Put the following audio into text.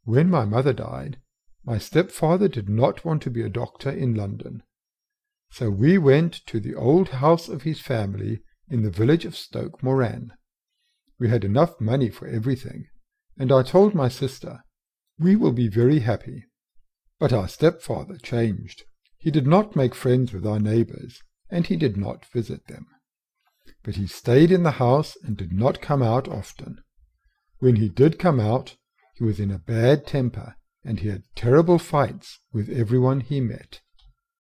When my mother died, my stepfather did not want to be a doctor in London. So we went to the old house of his family in the village of Stoke Moran. We had enough money for everything, and I told my sister, "We will be very happy." But our stepfather changed. He did not make friends with our neighbors, and he did not visit them. But he stayed in the house and did not come out often. When he did come out, he was in a bad temper, and he had terrible fights with everyone he met.